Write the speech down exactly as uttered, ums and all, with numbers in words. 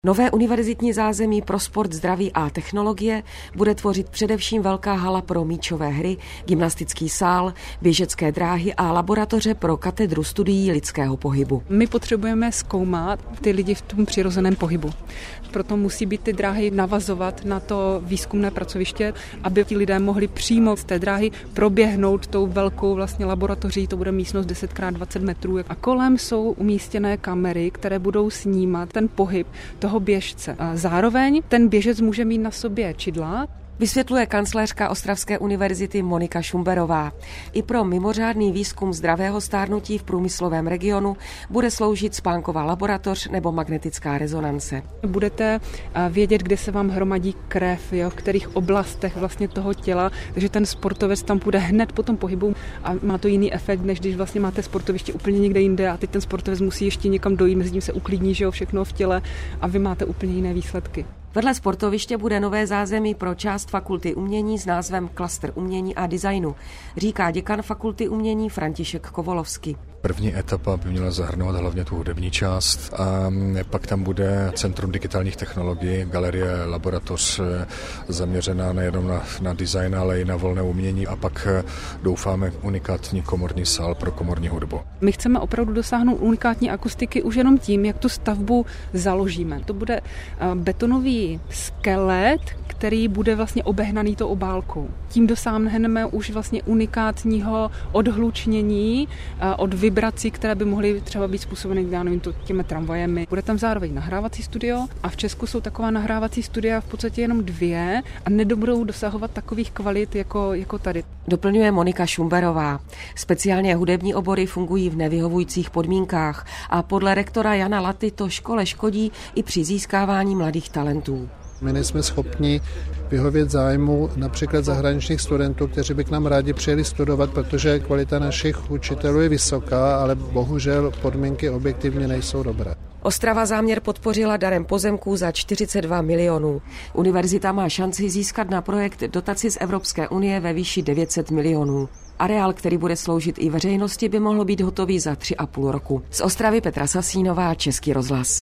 Nové univerzitní zázemí pro sport, zdraví a technologie bude tvořit především velká hala pro míčové hry, gymnastický sál, běžecké dráhy a laboratoře pro katedru studií lidského pohybu. My potřebujeme zkoumat ty lidi v tom přirozeném pohybu. Proto musí být ty dráhy navazovat na to výzkumné pracoviště, aby ti lidé mohli přímo z té dráhy proběhnout tou velkou vlastně laboratoří, to bude místnost deset krát dvacet metrů. A kolem jsou umístěné kamery, které budou snímat ten pohyb toho běžce. A zároveň ten běžec může mít na sobě čidla. Vysvětluje kancléřka Ostravské univerzity Monika Šumberová. I pro mimořádný výzkum zdravého stárnutí v průmyslovém regionu bude sloužit spánková laboratoř nebo magnetická rezonance. Budete vědět, kde se vám hromadí krev, jo, v kterých oblastech vlastně toho těla, takže ten sportovec tam půjde hned po tom pohybu a má to jiný efekt, než když vlastně máte sportoviště úplně někde jinde a teď ten sportovec musí ještě někam dojít, mezi tím se uklidní, že jo, všechno v těle a vy máte úplně jiné výsledky. Vedle sportoviště bude nové zázemí pro část fakulty umění s názvem Klaster umění a designu, říká děkan fakulty umění František Kovolovský. První etapa by měla zahrnovat hlavně tu hudební část a pak tam bude Centrum digitálních technologií, galerie, laboratoř zaměřená nejenom na, na design, ale i na volné umění a pak doufáme unikátní komorní sál pro komorní hudbu. My chceme opravdu dosáhnout unikátní akustiky už jenom tím, jak tu stavbu založíme. To bude betonový skelet, který bude vlastně obehnaný tou obálkou. Tím dosáhneme už vlastně unikátního odhlučnění od vibrací, které by mohly třeba být způsobeny, já nevím, těmi tramvajemi. Bude tam zároveň nahrávací studio a v Česku jsou taková nahrávací studia v podstatě jenom dvě a nedobudou dosahovat takových kvalit jako, jako tady. Doplňuje Monika Šumberová. Speciálně hudební obory fungují v nevyhovujících podmínkách a podle rektora Jana Laty to škole škodí i při získávání mladých talentů. My nejsme schopni vyhovět zájmu například zahraničních studentů, kteří by k nám rádi přijeli studovat, protože kvalita našich učitelů je vysoká, ale bohužel podmínky objektivně nejsou dobré. Ostrava záměr podpořila darem pozemků za čtyřicet dva milionů. Univerzita má šanci získat na projekt dotaci z Evropské unie ve výši devět set milionů. Areál, který bude sloužit i veřejnosti, by mohl být hotový za tři a půl roku. Z Ostravy Petra Sasínová, Český rozhlas.